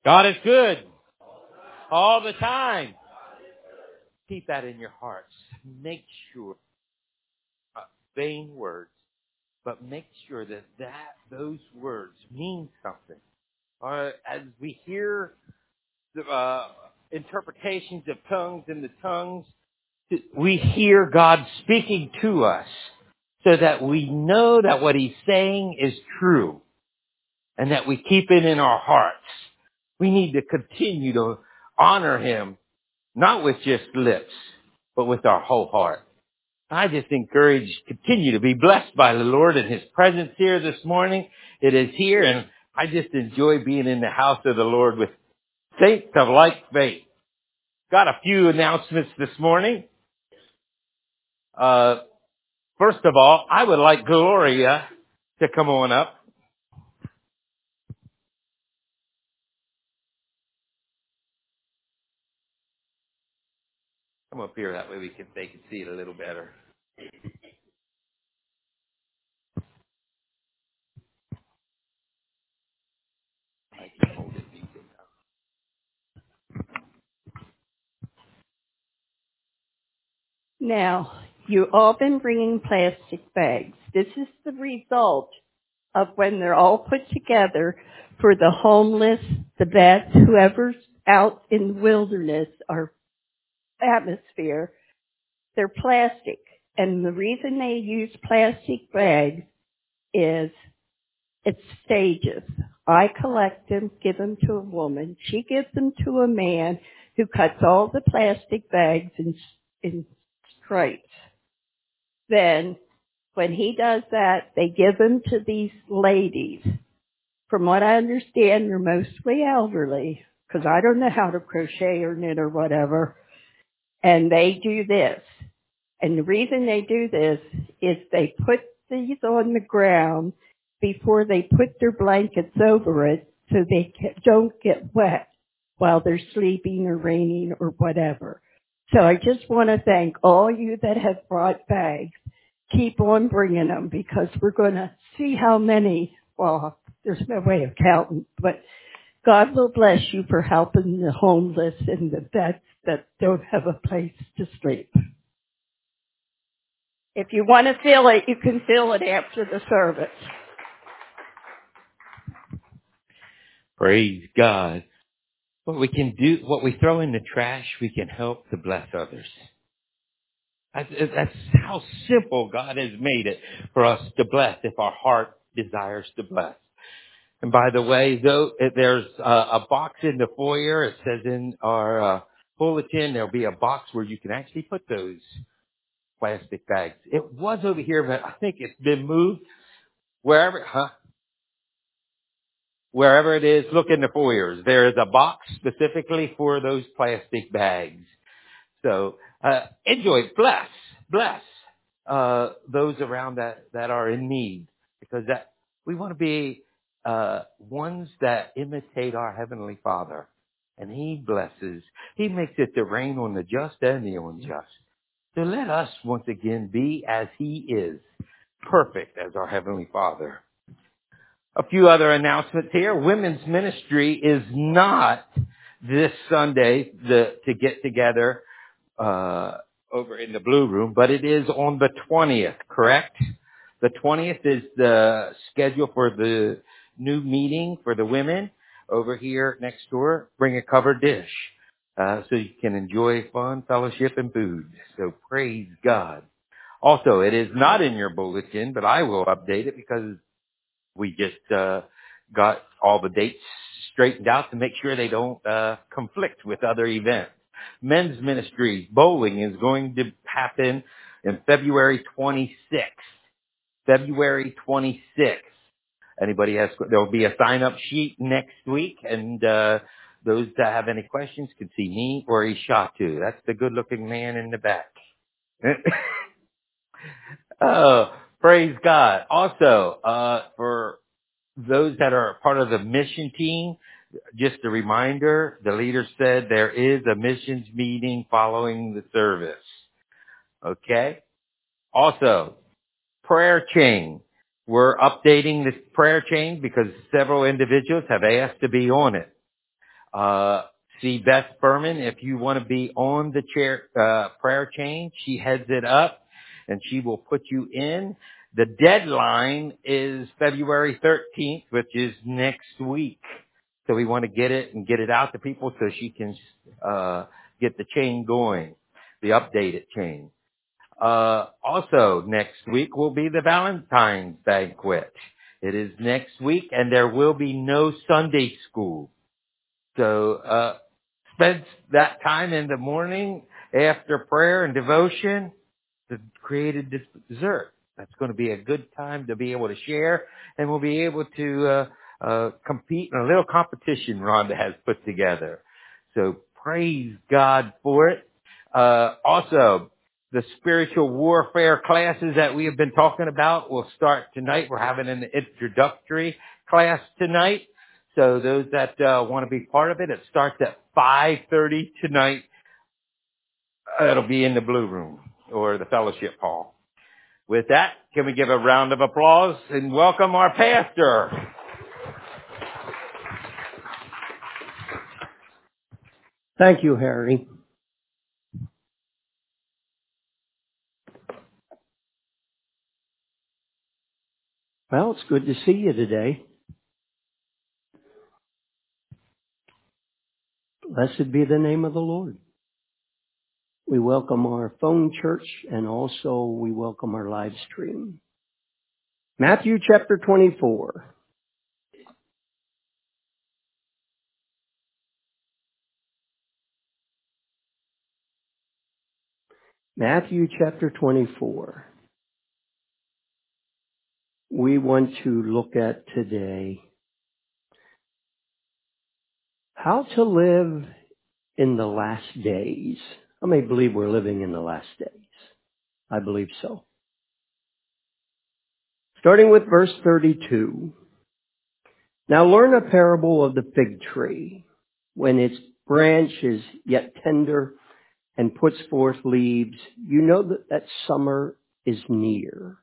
God is good all the time. Keep that in your hearts. Make sure, vain words, but make sure that those words mean something. As we hear the interpretations of tongues in the tongues, we hear God speaking to us so that we know that what He's saying is true and that we keep it in our hearts. We need to continue to honor Him, not with just lips, but with our whole heart. I just encourage, continue to be blessed by the Lord and His presence here this morning. It is here, and I just enjoy being in the house of the Lord with saints of like faith. Got a few announcements this morning. First of all, I would like Gloria to come on up. Come up here, that way they can see it a little better. I can hold it easy now. Now, you've all been bringing plastic bags. This is the result of when they're all put together for the homeless, the vets, whoever's out in the wilderness or atmosphere. They're plastic. And the reason they use plastic bags is it's stages. I collect them, give them to a woman. She gives them to a man who cuts all the plastic bags in stripes. Then, when he does that, they give them to these ladies. From what I understand, they're mostly elderly, because I don't know how to crochet or knit or whatever. And they do this. And the reason they do this is they put these on the ground before they put their blankets over it so they don't get wet while they're sleeping or raining or whatever. So I just want to thank all you that have brought bags. Keep on bringing them, because we're going to see how many, well, there's no way of counting, but God will bless you for helping the homeless and the vets that don't have a place to sleep. If you want to fill it, you can fill it after the service. Praise God. What we can do, what we throw in the trash, we can help to bless others. That's how simple God has made it for us to bless if our heart desires to bless. And by the way, though, there's a box in the foyer. It says in our bulletin, there'll be a box where you can actually put those plastic bags. It was over here, but I think it's been moved. Wherever it is, look in the foyers. There is a box specifically for those plastic bags. So, enjoy, bless, those around that are in need, because we want to be, ones that imitate our Heavenly Father. And He blesses. He makes it to rain on the just and the unjust. So let us once again be as He is, perfect as our Heavenly Father. A few other announcements here. Women's ministry is not this Sunday to get together over in the Blue Room, but it is on the 20th, correct? The 20th is the schedule for the new meeting for the women over here next door. Bring a covered dish so you can enjoy fun, fellowship, and food. So praise God. Also, it is not in your bulletin, but I will update it because we just got all the dates straightened out to make sure they don't conflict with other events. Men's ministry bowling is going to happen in February 26th. February 26th. Anybody there'll be a sign-up sheet next week, and those that have any questions can see me or Ishatu. That's the good-looking man in the back. Oh, praise God. Also, for those that are part of the mission team, just a reminder, the leader said there is a missions meeting following the service. Okay? Also, prayer chain. We're updating this prayer chain because several individuals have asked to be on it. See Beth Berman if you want to be on the prayer chain. She heads it up and she will put you in. The deadline is February 13th, which is next week. So we want to get it out to people so she can get the chain going, the updated chain. Also next week will be the Valentine's banquet. It is next week and there will be no Sunday school. So, spend that time in the morning after prayer and devotion to create a dessert. That's going to be a good time to be able to share, and we'll be able to compete in a little competition Rhonda has put together. So praise God for it. Also, the spiritual warfare classes that we have been talking about will start tonight. We're having an introductory class tonight. So those that want to be part of it, it starts at 5:30 tonight. It'll be in the Blue Room or the Fellowship Hall. With that, can we give a round of applause and welcome our pastor? Thank you, Harry. Well, it's good to see you today. Blessed be the name of the Lord. We welcome our phone church and also we welcome our live stream. Matthew chapter 24. Matthew chapter 24. We want to look at today how to live in the last days. How many believe we're living in the last days? I believe so. Starting with verse 32. Now learn a parable of the fig tree. When its branch is yet tender and puts forth leaves, you know that summer is near.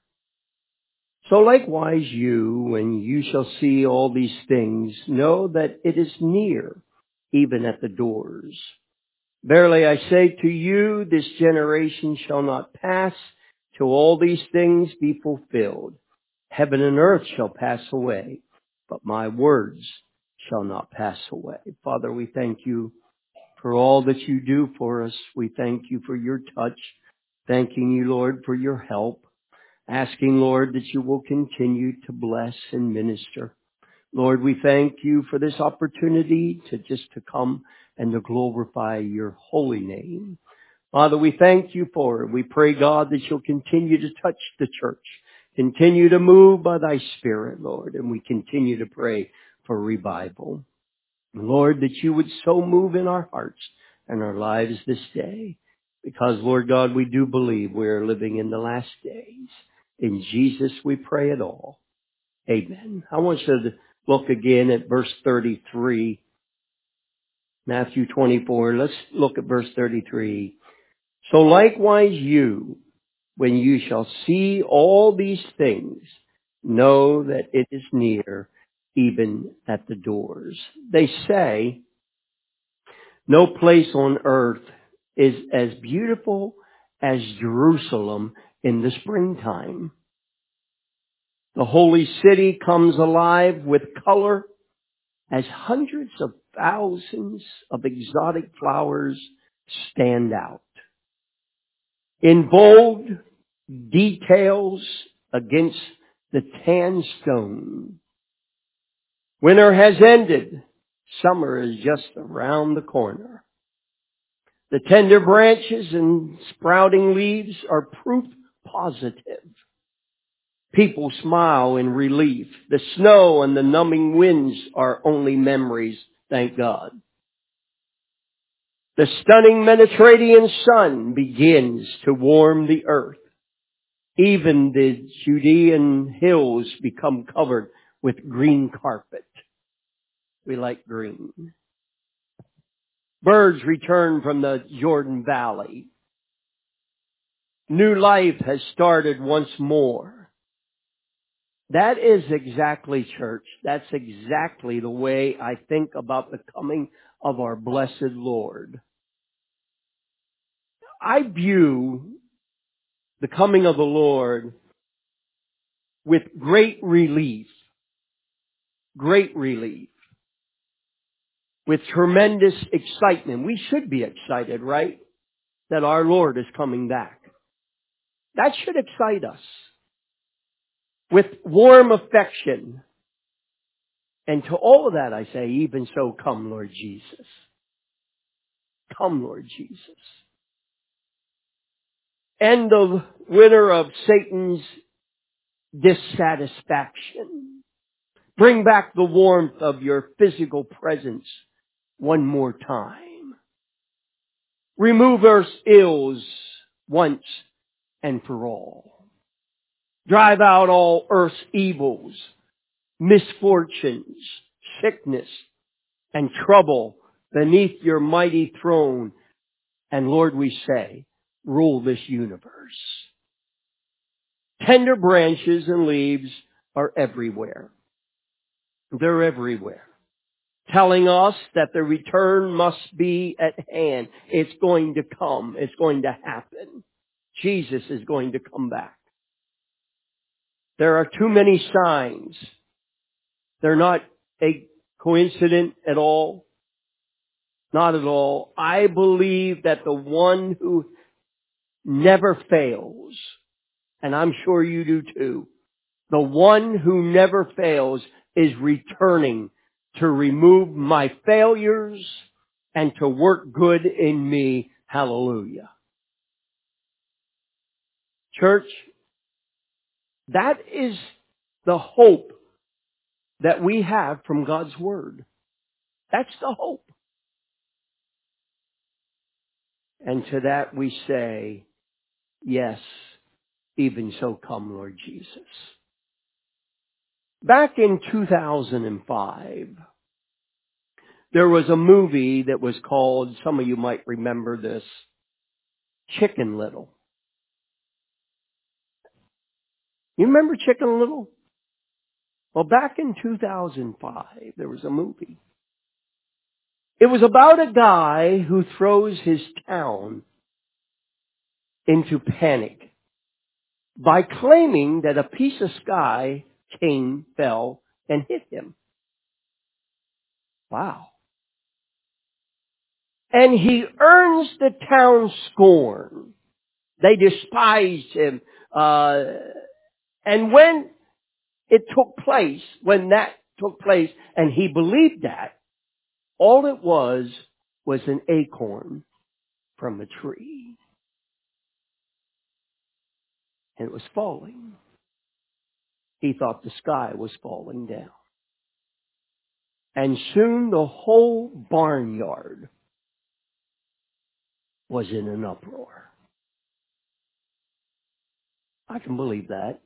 So likewise you, when you shall see all these things, know that it is near, even at the doors. Verily I say to you, this generation shall not pass till all these things be fulfilled. Heaven and earth shall pass away, but my words shall not pass away. Father, we thank you for all that you do for us. We thank you for your touch. Thanking you, Lord, for your help. Asking, Lord, that you will continue to bless and minister. Lord, we thank you for this opportunity to come and to glorify your holy name. Father, we thank you for it. We pray, God, that you'll continue to touch the church. Continue to move by thy Spirit, Lord, and we continue to pray for revival. Lord, that you would so move in our hearts and our lives this day. Because, Lord God, we do believe we are living in the last days. In Jesus we pray it all. Amen. I want you to look again at verse 33. Matthew 24. Let's look at verse 33. So likewise you, when you shall see all these things, know that it is near, even at the doors. They say, no place on earth is as beautiful as Jerusalem in the springtime. The holy city comes alive with color as hundreds of thousands of exotic flowers stand out. In bold details against the tan stone. Winter has ended. Summer is just around the corner. The tender branches and sprouting leaves are proof positive. People smile in relief. The snow and the numbing winds are only memories, thank God. The stunning Mediterranean sun begins to warm the earth. Even the Judean hills become covered with green carpet. We like green. Birds return from the Jordan Valley. New life has started once more. That is exactly, church. That's exactly the way I think about the coming of our blessed Lord. I view the coming of the Lord with great relief, with tremendous excitement. We should be excited, right? That our Lord is coming back. That should excite us with warm affection. And to all of that I say, even so, come Lord Jesus. Come Lord Jesus. End the winter of Satan's dissatisfaction. Bring back the warmth of your physical presence one more time. Remove earth's ills once and for all. Drive out all earth's evils, misfortunes, sickness, and trouble beneath your mighty throne. And Lord, we say, rule this universe. Tender branches and leaves are everywhere. They're everywhere. Telling us that the return must be at hand. It's going to come. It's going to happen. Jesus is going to come back. There are too many signs. They're not a coincidence at all. Not at all. I believe that the one who never fails, and I'm sure you do too, the one who never fails is returning to remove my failures and to work good in me. Hallelujah. Church, that is the hope that we have from God's Word. That's the hope. And to that we say, yes, even so come, Lord Jesus. Back in 2005, there was a movie that was called, some of you might remember this, Chicken Little. You remember Chicken Little? Well, back in 2005, there was a movie. It was about a guy who throws his town into panic by claiming that a piece of sky came, fell, and hit him. Wow. And he earns the town's scorn. They despised him. And when that took place, and he believed that, all it was an acorn from a tree. And it was falling. He thought the sky was falling down. And soon the whole barnyard was in an uproar. I can believe that.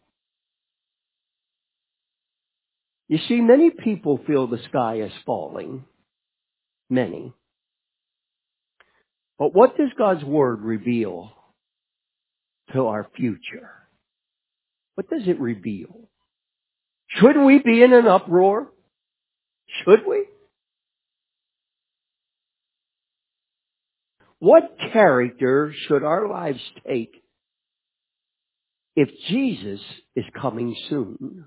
You see, many people feel the sky is falling. Many. But what does God's Word reveal to our future? What does it reveal? Should we be in an uproar? Should we? What character should our lives take if Jesus is coming soon?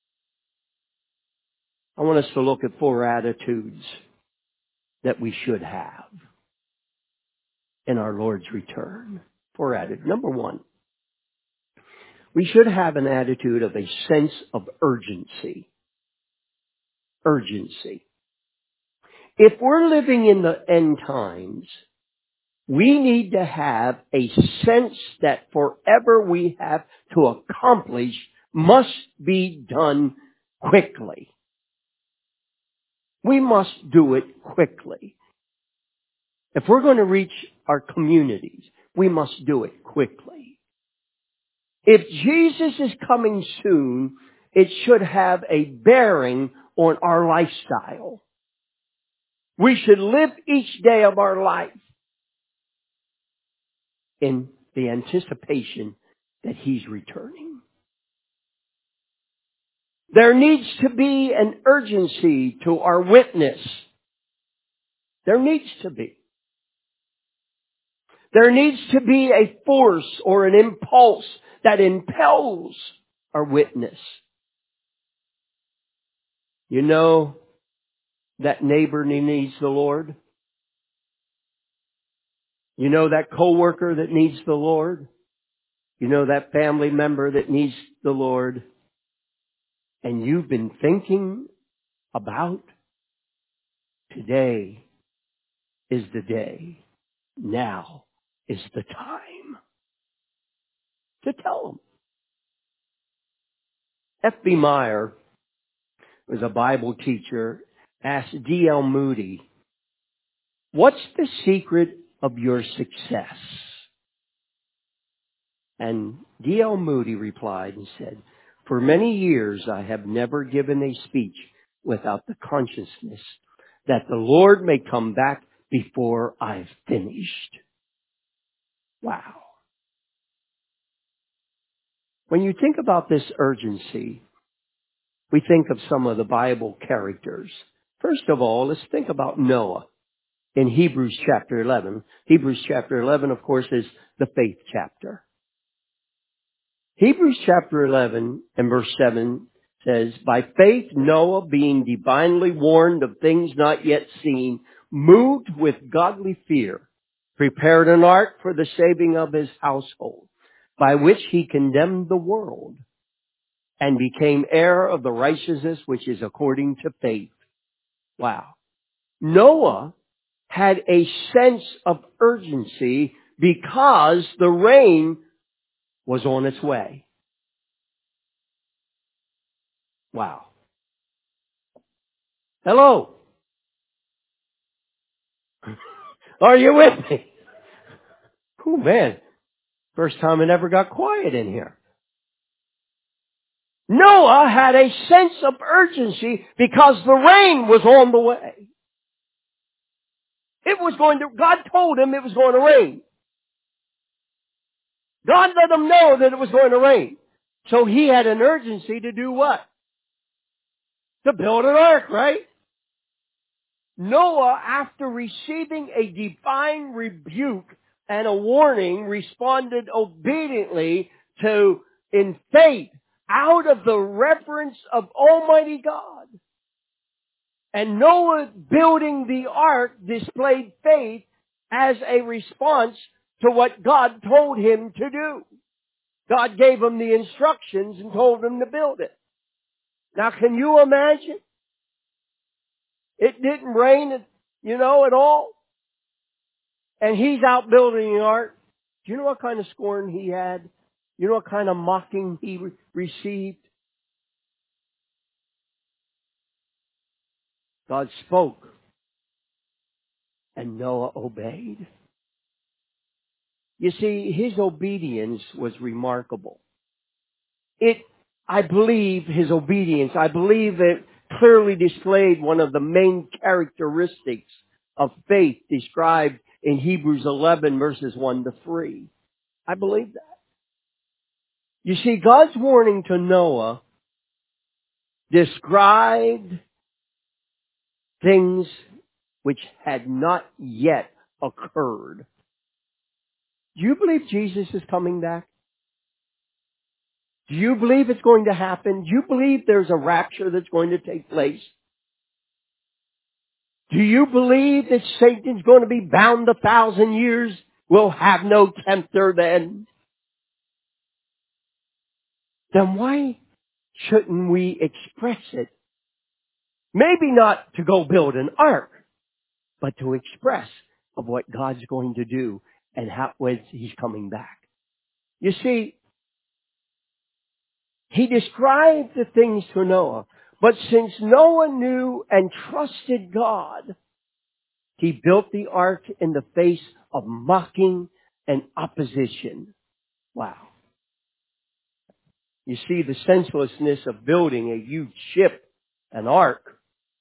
I want us to look at 4 attitudes that we should have in our Lord's return. 4 attitudes. Number 1, we should have an attitude of a sense of urgency. Urgency. If we're living in the end times, we need to have a sense that whatever we have to accomplish must be done quickly. We must do it quickly. If we're going to reach our communities, we must do it quickly. If Jesus is coming soon, it should have a bearing on our lifestyle. We should live each day of our life in the anticipation that He's returning. There needs to be an urgency to our witness. There needs to be. There needs to be a force or an impulse that impels our witness. You know that neighbor needs the Lord? You know that coworker that needs the Lord? You know that family member that needs the Lord? And you've been thinking about today is the day. Now is the time to tell them. F.B. Meyer was a Bible teacher, asked D.L. Moody, what's the secret of your success? And D.L. Moody replied and said, for many years I have never given a speech without the consciousness that the Lord may come back before I've finished. Wow. When you think about this urgency, we think of some of the Bible characters. First of all, let's think about Noah in Hebrews chapter 11. Hebrews chapter 11, of course, is the faith chapter. Hebrews chapter 11 and verse 7 says, by faith Noah, being divinely warned of things not yet seen, moved with godly fear, prepared an ark for the saving of his household, by which he condemned the world, and became heir of the righteousness which is according to faith. Wow. Noah had a sense of urgency because the rain was on its way. Wow. Hello. Are you with me? Oh man. First time it ever got quiet in here. Noah had a sense of urgency because the rain was on the way. God told him it was going to rain. God let him know that it was going to rain. So he had an urgency to do what? To build an ark, right? Noah, after receiving a divine rebuke and a warning, responded obediently in faith, out of the reverence of Almighty God. And Noah building the ark displayed faith as a response to what God told him to do. God gave him the instructions and told him to build it. Now can you imagine? It didn't rain, at all. And he's out building the ark. Do you know what kind of scorn he had? You know what kind of mocking he received? God spoke, and Noah obeyed. You see, his obedience was remarkable. I believe it clearly displayed one of the main characteristics of faith described in Hebrews 11 verses 1 to 3. I believe that. You see, God's warning to Noah described things which had not yet occurred. Do you believe Jesus is coming back? Do you believe it's going to happen? Do you believe there's a rapture that's going to take place? Do you believe that Satan's going to be bound 1,000 years? We'll have no tempter then. Then why shouldn't we express it? Maybe not to go build an ark, but to express of what God's going to do and when He's coming back. You see, He described the things to Noah, but since Noah knew and trusted God, he built the ark in the face of mocking and opposition. Wow. You see the senselessness of building a huge ship, an ark,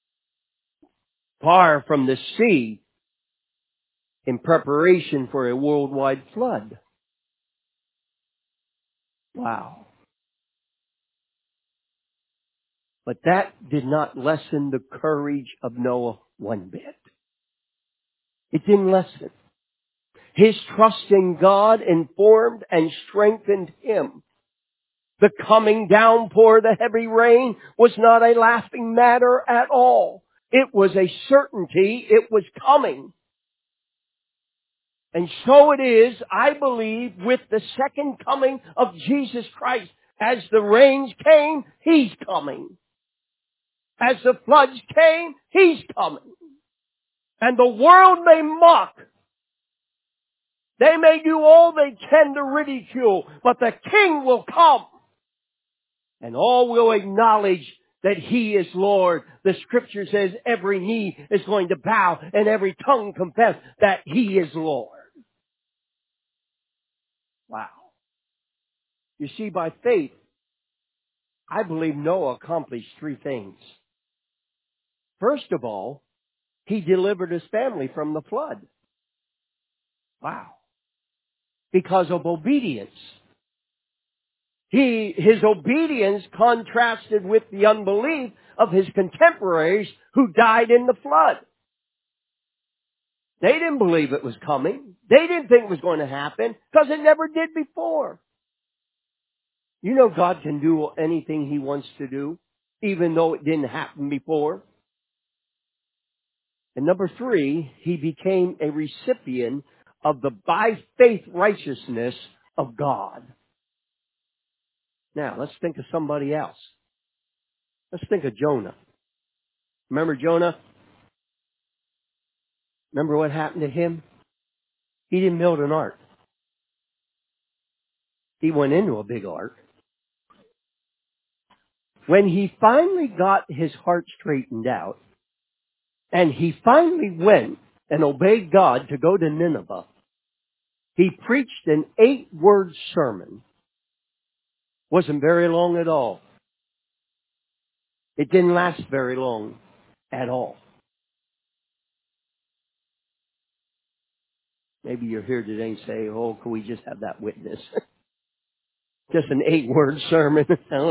far from the sea in preparation for a worldwide flood. Wow. But that did not lessen the courage of Noah one bit. It didn't lessen. His trust in God informed and strengthened him. The coming downpour, the heavy rain, was not a laughing matter at all. It was a certainty. It was coming. And so it is, I believe, with the second coming of Jesus Christ. As the rains came, He's coming. As the floods came, He's coming. And the world may mock. They may do all they can to ridicule, but the King will come. And all will acknowledge that He is Lord. The Scripture says every knee is going to bow and every tongue confess that He is Lord. Wow. You see, by faith, I believe Noah accomplished three things. First of all, he delivered his family from the flood. Wow. Because of obedience. His obedience contrasted with the unbelief of his contemporaries who died in the flood. They didn't believe it was coming. They didn't think it was going to happen because it never did before. You know God can do anything He wants to do, even though it didn't happen before. And number three, he became a recipient of the by faith righteousness of God. Now, let's think of somebody else. Let's think of Jonah. Remember Jonah? Remember what happened to him? He didn't build an ark. He went into a big ark. When he finally got his heart straightened out, and he finally went and obeyed God to go to Nineveh, he preached an 8-word sermon. Wasn't very long at all. It didn't last very long at all. Maybe you're here today and say, oh, can we just have that witness? Just an 8-word sermon.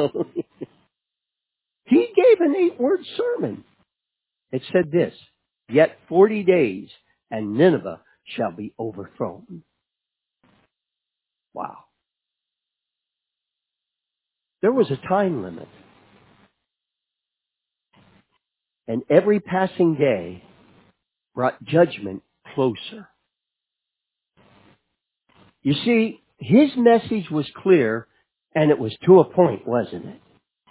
He gave an 8-word sermon. It said this, yet 40 days and Nineveh shall be overthrown. Wow. There was a time limit. And every passing day brought judgment closer. You see, his message was clear, and it was to a point, wasn't it?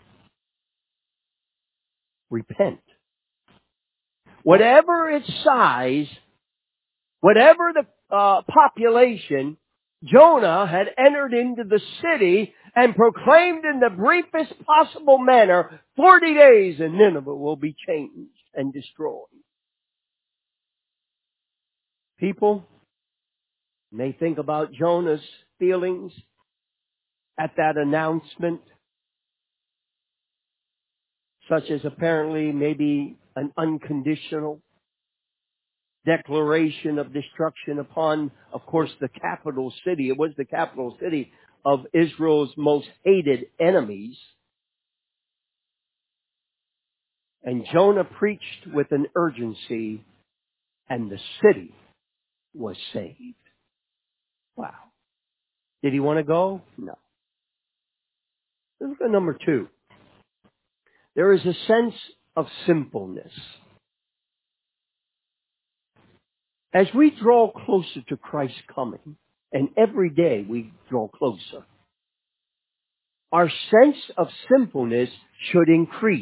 Repent. Whatever its size, whatever the population, Jonah had entered into the city and proclaimed in the briefest possible manner, 40 days and Nineveh will be changed and destroyed. People may think about Jonah's feelings at that announcement, such as apparently maybe an unconditional declaration of destruction upon, of course, the capital city. It was the capital city of Israel's most hated enemies. And Jonah preached with an urgency, and the city was saved. Wow. Did he want to go? No. Let's look at number 2. There is a sense of sinfulness. As we draw closer to Christ's coming, and every day we draw closer, our sense of sinfulness should increase.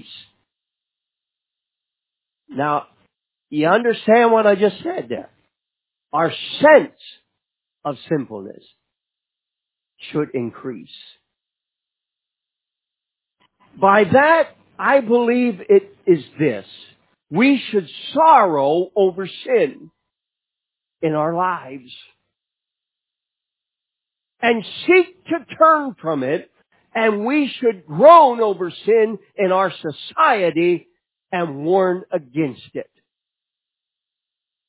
Now, you understand what I just said there? Our sense of sinfulness should increase. By that, I believe it is this. We should sorrow over sin in our lives and seek to turn from it, and we should groan over sin in our society and warn against it.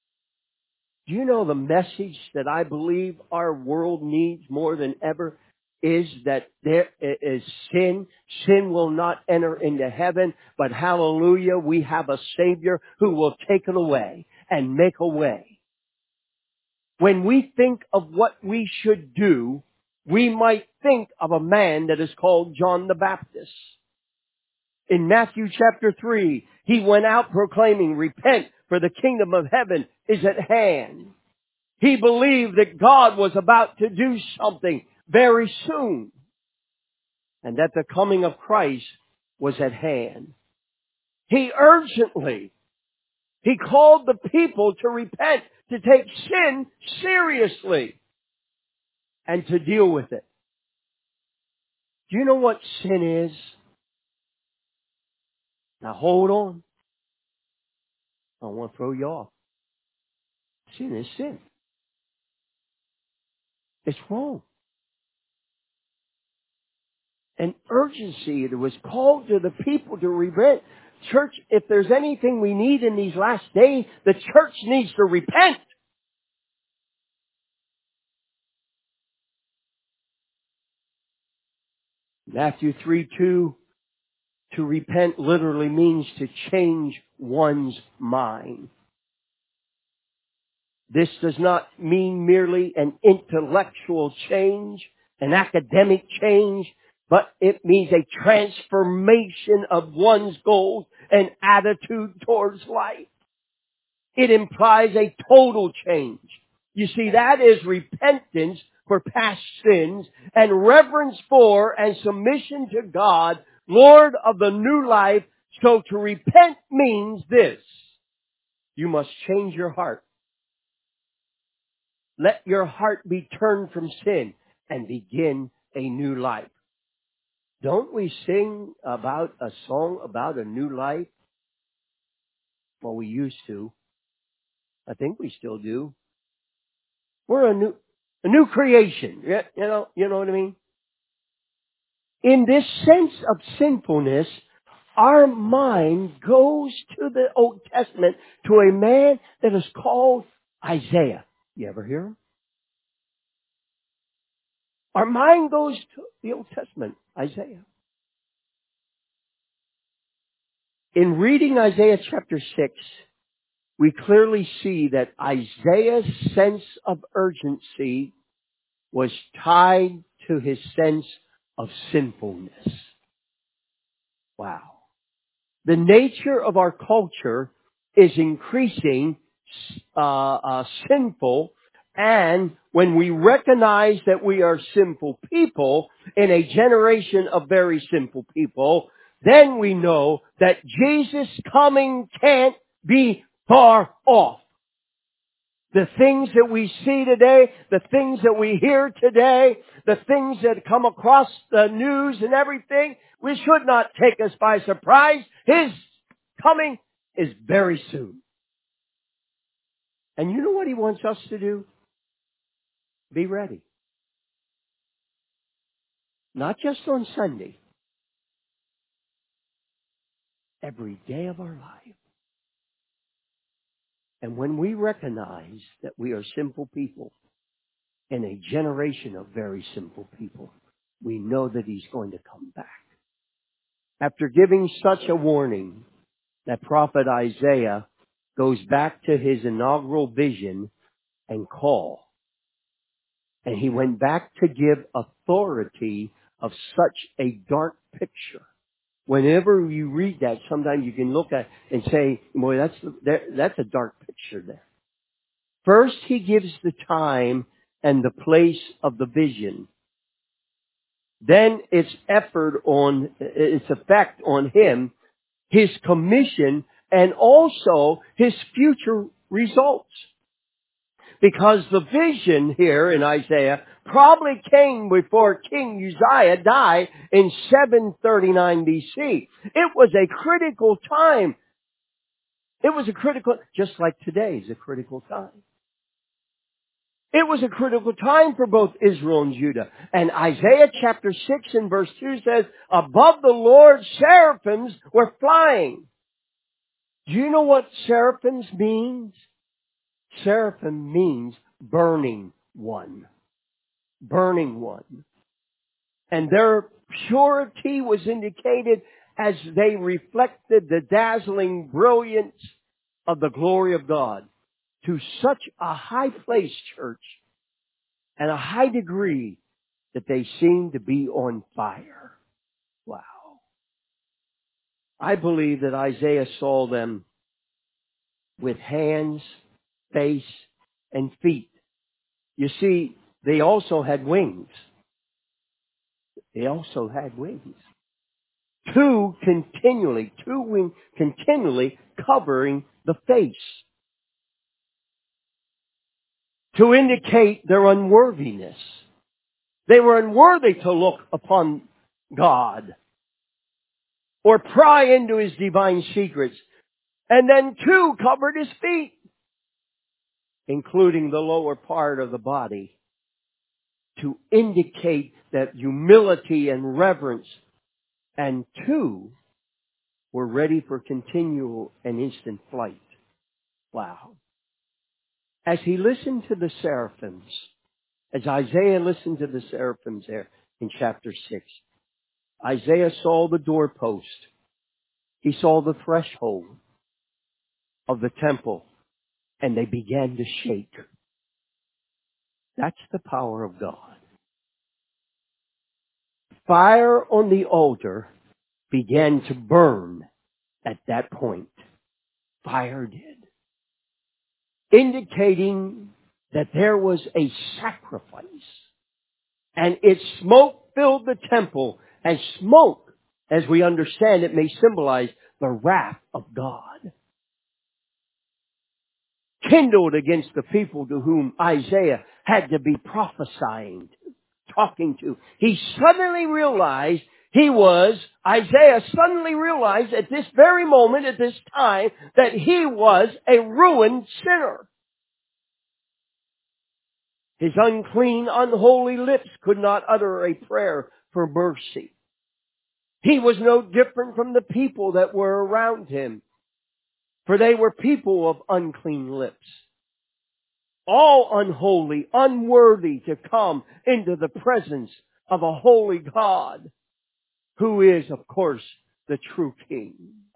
Do you know the message that I believe our world needs more than ever is that there is sin. Sin will not enter into heaven, but hallelujah, we have a Savior who will take it away and make a way. When we think of what we should do, we might think of a man that is called John the Baptist. In Matthew chapter 3, he went out proclaiming, "Repent, for the kingdom of heaven is at hand." He believed that God was about to do something very soon, and that the coming of Christ was at hand. He called the people to repent, to take sin seriously, and to deal with it. Do you know what sin is? Now hold on. I don't want to throw you off. Sin is sin. It's wrong. An urgency that was called to the people to repent. Church, if there's anything we need in these last days, the church needs to repent. Matthew 3:2, to repent literally means to change one's mind. This does not mean merely an intellectual change, an academic change, but it means a transformation of one's goals and attitude towards life. It implies a total change. You see, that is repentance for past sins and reverence for and submission to God, Lord of the new life. So to repent means this: you must change your heart. Let your heart be turned from sin and begin a new life. Don't we sing about a song about a new life? Well, we used to. I think we still do. We're a new creation. You know what I mean? In this sense of sinfulness, our mind goes to the Old Testament, to a man that is called Isaiah. You ever hear him? Our mind goes to the Old Testament, Isaiah. In reading Isaiah chapter 6, we clearly see that Isaiah's sense of urgency was tied to his sense of sinfulness. Wow. The nature of our culture is increasing sinful, and when we recognize that we are sinful people in a generation of very sinful people, then we know that Jesus' coming can't be far off. The things that we see today, the things that we hear today, the things that come across the news and everything, we should not take us by surprise. His coming is very soon. And you know what He wants us to do? Be ready. Not just on Sunday. Every day of our life. And when we recognize that we are simple people in a generation of very simple people, we know that He's going to come back. After giving such a warning, that prophet Isaiah goes back to his inaugural vision and call. And he went back to give authority of such a dark picture. Whenever you read that, sometimes you can look at it and say, boy, that's a dark picture there. First, he gives the time and the place of the vision. Then its effect on him, his commission, and also his future results. Because the vision here in Isaiah probably came before King Uzziah died in 739 BC. It was a critical time. Just like today is a critical time. It was a critical time for both Israel and Judah. And Isaiah chapter 6 and verse 2 says, above the Lord seraphims were flying. Do you know what seraphims means? Seraphim means burning one. Burning one. And their purity was indicated as they reflected the dazzling brilliance of the glory of God to such a high place, church, and a high degree that they seemed to be on fire. Wow. I believe that Isaiah saw them with hands, face, and feet. You see, they also had wings. They also had wings. Two wings continually covering the face to indicate their unworthiness. They were unworthy to look upon God or pry into His divine secrets. And then two covered His feet, including the lower part of the body, to indicate that humility and reverence. And two were ready for continual and instant flight. Wow. As he listened to the seraphims, as Isaiah listened to the seraphims there in chapter 6, Isaiah saw the doorpost. He saw the threshold of the temple, and they began to shake. That's the power of God. Fire on the altar began to burn at that point. Fire did. Indicating that there was a sacrifice. And its smoke filled the temple. And smoke, as we understand it, may symbolize the wrath of God. Kindled against the people to whom Isaiah had to be prophesying, talking to. Isaiah suddenly realized at this very moment, at this time, that he was a ruined sinner. His unclean, unholy lips could not utter a prayer for mercy. He was no different from the people that were around him, for they were people of unclean lips. All unholy, unworthy to come into the presence of a holy God, who is, of course, the true King.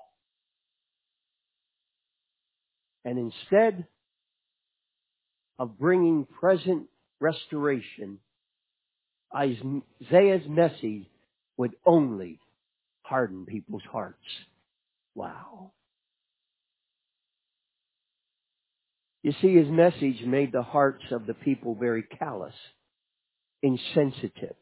And instead of bringing present restoration, Isaiah's message would only harden people's hearts. Wow. You see, his message made the hearts of the people very callous, insensitive,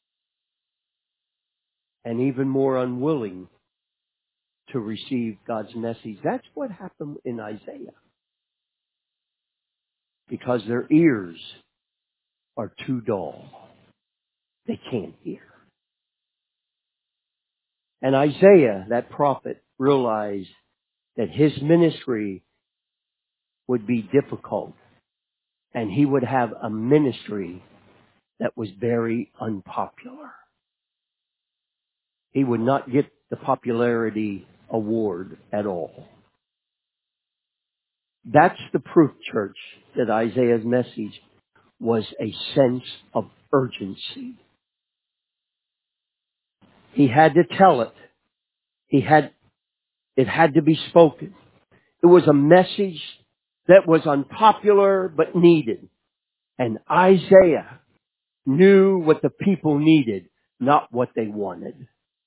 and even more unwilling to receive God's message. That's what happened in Isaiah. Because their ears are too dull. They can't hear. And Isaiah, that prophet, realized that his ministry would be difficult. And he would have a ministry that was very unpopular. He would not get the popularity award at all. That's the proof, church, that Isaiah's message was a sense of urgency. He had to tell it. It had to be spoken. It was a message that was unpopular but needed. And Isaiah knew what the people needed, not what they wanted.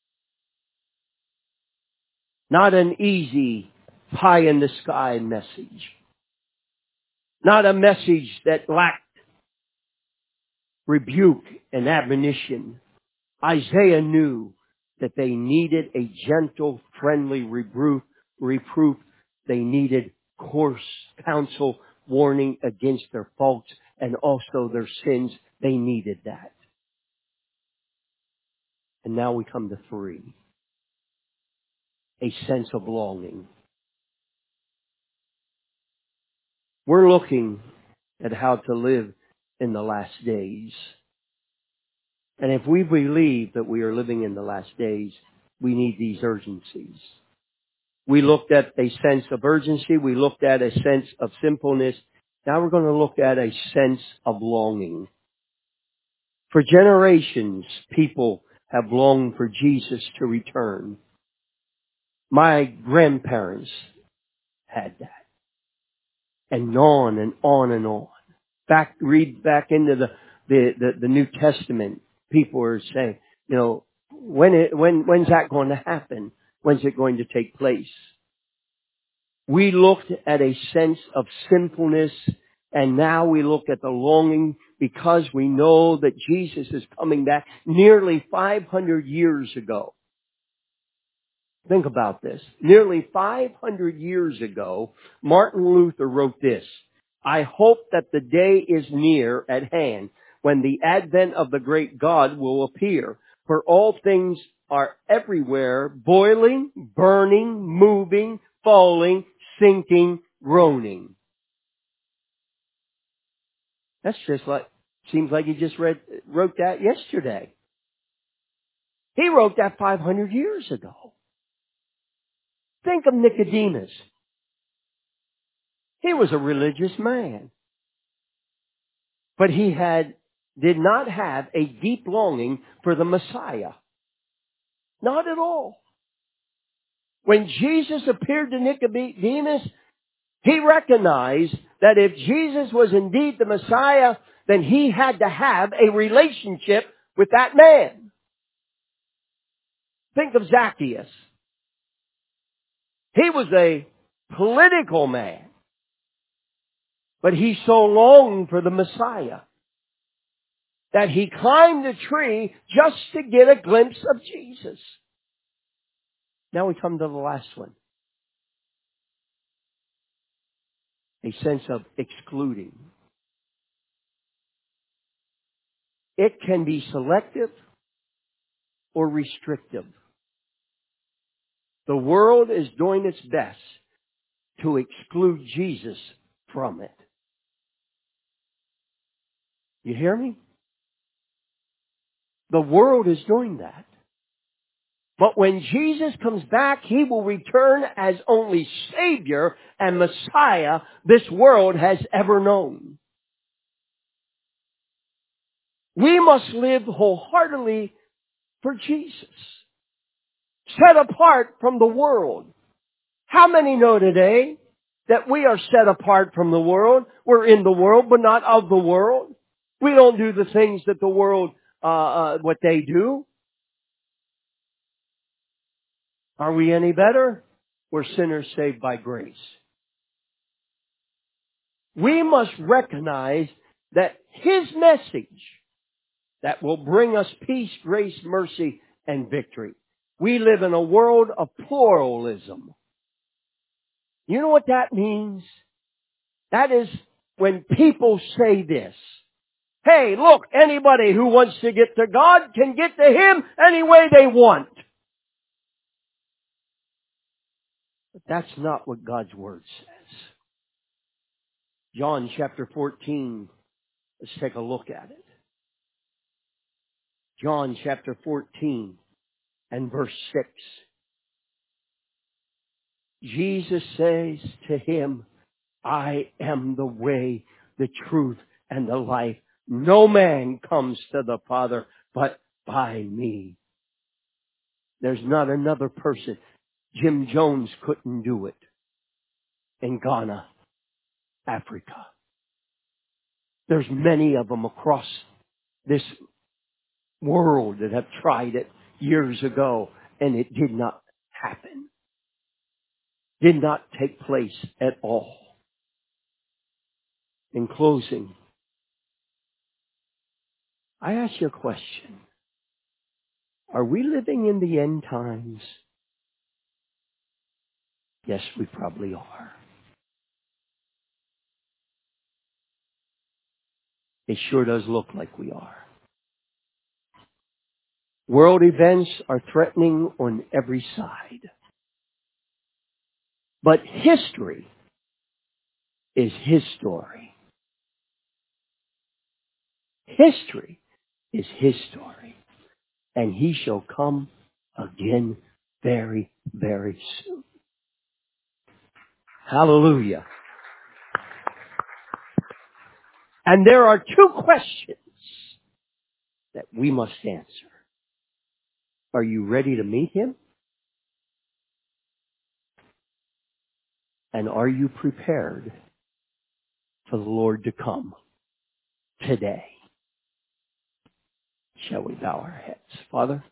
Not an easy pie-in-the-sky message. Not a message that lacked rebuke and admonition. Isaiah knew that they needed a gentle, friendly reproof. They needed coarse counsel, warning against their faults and also their sins. They needed that. And now we come to 3. A sense of longing. We're looking at how to live in the last days. And if we believe that we are living in the last days, we need these urgencies. We looked at a sense of urgency. We looked at a sense of sinfulness. Now we're going to look at a sense of longing. For generations, people have longed for Jesus to return. My grandparents had that. And on and on and on. Read back into the New Testament. People are saying, when's that going to happen? When's it going to take place? We looked at a sense of sinfulness, and now we look at the longing because we know that Jesus is coming back nearly 500 years ago. Think about this. Nearly 500 years ago, Martin Luther wrote this: I hope that the day is near at hand when the advent of the great God will appear. For all things are everywhere boiling, burning, moving, falling, sinking, groaning. That's just like, seems like he just wrote that yesterday. He wrote that 500 years ago. Think of Nicodemus. He was a religious man. But he did not have a deep longing for the Messiah. Not at all. When Jesus appeared to Nicodemus, he recognized that if Jesus was indeed the Messiah, then he had to have a relationship with that man. Think of Zacchaeus. He was a political man, but he so longed for the Messiah that he climbed a tree just to get a glimpse of Jesus. Now we come to the last one. A sense of excluding. It can be selective or restrictive. The world is doing its best to exclude Jesus from it. You hear me? The world is doing that. But when Jesus comes back, He will return as only Savior and Messiah this world has ever known. We must live wholeheartedly for Jesus, set apart from the world. How many know today that we are set apart from the world? We're in the world, but not of the world. We don't do the things that the world, what they do. Are we any better? We're sinners saved by grace. We must recognize that His message that will bring us peace, grace, mercy, and victory. We live in a world of pluralism. You know what that means? That is when people say this: hey, look, anybody who wants to get to God can get to Him any way they want. But that's not what God's Word says. John chapter 14. Let's take a look at it. John chapter 14 and verse 6. Jesus says to him, I am the way, the truth, and the life. No man comes to the Father but by me. There's not another person. Jim Jones couldn't do it in Ghana, Africa. There's many of them across this world that have tried it years ago, and it did not happen. Did not take place at all. In closing, I ask you a question. Are we living in the end times? Yes, we probably are. It sure does look like we are. World events are threatening on every side. But history is His story. History is His story. And He shall come again very, very soon. Hallelujah. And there are two questions that we must answer. Are you ready to meet Him? And are you prepared for the Lord to come today? Shall we bow our heads? Father,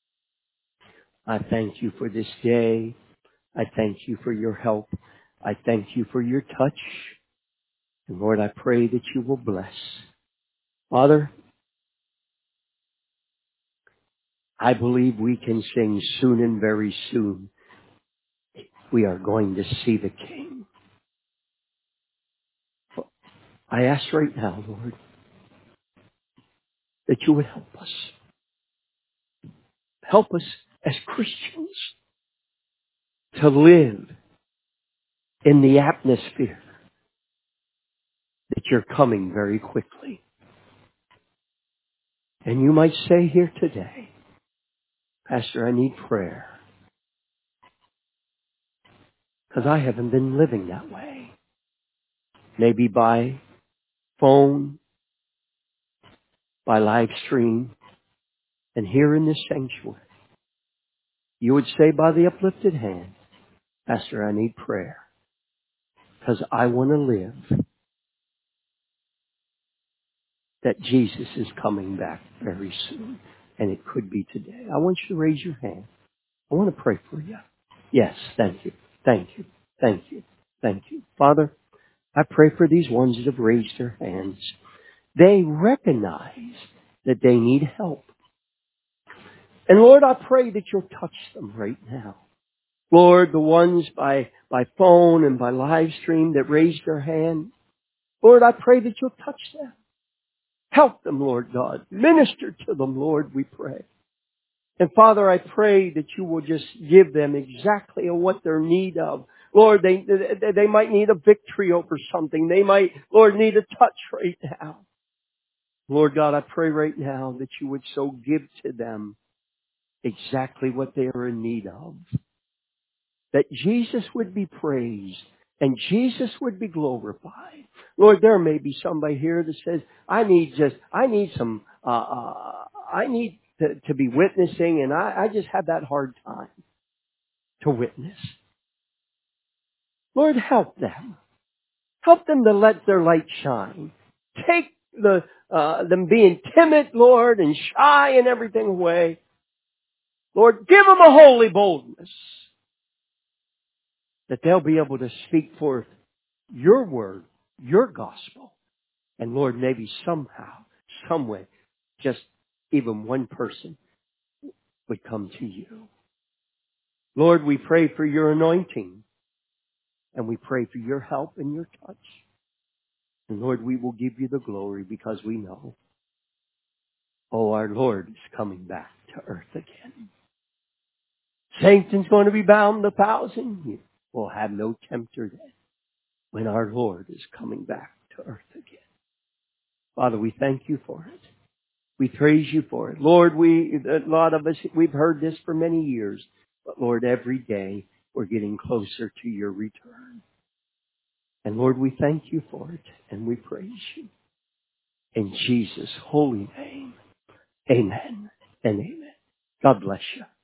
I thank you for this day. I thank you for your help. I thank you for your touch. And Lord, I pray that you will bless. Father, I believe we can sing soon and very soon. We are going to see the King. I ask right now, Lord, that you would help us. Help us as Christians to live in the atmosphere that you're coming very quickly. And you might say here today, Pastor, I need prayer. Because I haven't been living that way. Maybe by phone, by live stream, and here in this sanctuary. You would say by the uplifted hand, Pastor, I need prayer. Because I want to live that Jesus is coming back very soon. And it could be today. I want you to raise your hand. I want to pray for you. Yes, thank you. Thank you. Thank you. Thank you. Father, I pray for these ones that have raised their hands. They recognize that they need help. And Lord, I pray that you'll touch them right now. Lord, the ones by phone and by live stream that raised their hand, Lord, I pray that you'll touch them. Help them, Lord God. Minister to them, Lord, we pray. And Father, I pray that you will just give them exactly what they're in need of. Lord, they might need a victory over something. They might, Lord, need a touch right now. Lord God, I pray right now that you would so give to them exactly what they are in need of. That Jesus would be praised and Jesus would be glorified. Lord, there may be somebody here that says, I need to be witnessing, and I just have that hard time to witness. Lord, help them. Help them to let their light shine. Take them being timid, Lord, and shy and everything away. Lord, give them a holy boldness that they'll be able to speak forth your word, your gospel. And Lord, maybe somehow, some way, just even one person would come to you. Lord, we pray for your anointing. And we pray for your help and your touch. And Lord, we will give you the glory because we know, oh, our Lord is coming back to earth again. Satan's going to be bound 1,000. We'll have no tempter then when our Lord is coming back to earth again. Father, we thank you for it. We praise you for it. Lord, a lot of us, we've heard this for many years. But Lord, every day we're getting closer to your return. And Lord, we thank you for it and we praise you. In Jesus' holy name, amen and amen. God bless you.